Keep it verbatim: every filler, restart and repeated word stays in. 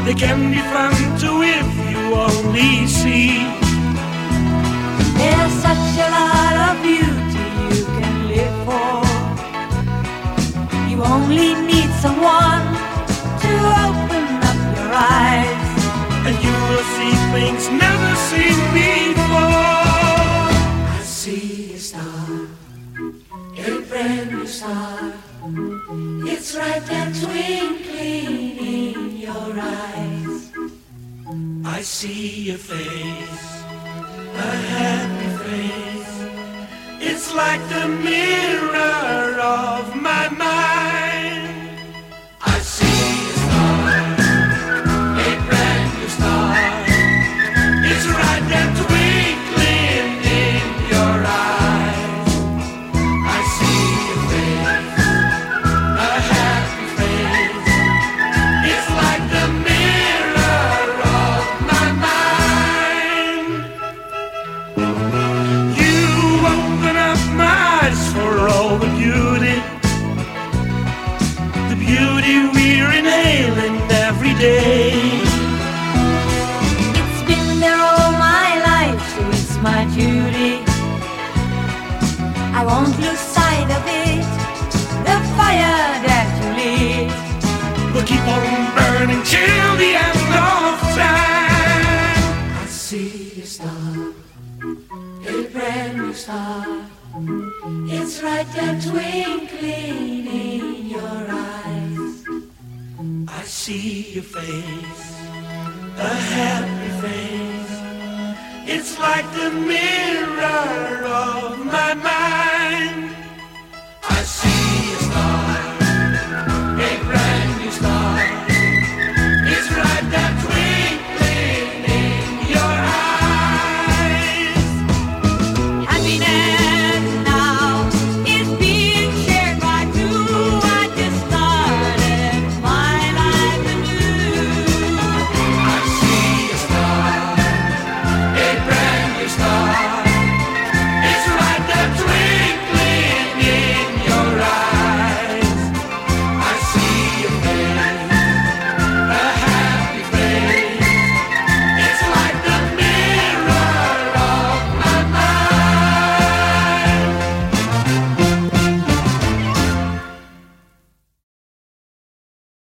They can be fun too if you only see. There's such a lot of beauty you can live for. You only need someone to open up your eyes, and you will see things never seen before. I see a star, a brand new star. It's right there twinkling in your eyes. I see a face, a happy face. It's like the mirror of my mind. I see a star, a brand new star. It's right there twinkling in your eyes. I see a face, a happy face. It's like the mirror of my mind. You open up my eyes for all the beauty, the beauty we're inhaling every day. It's been there all my life, so it's my duty. I won't lose sight of it, the fire that you lit. We'll keep on burning till the end of time. I see a star, a brand new star. It's right there twinkling in your eyes. I see your face, a happy face. It's like the mirror of my mind.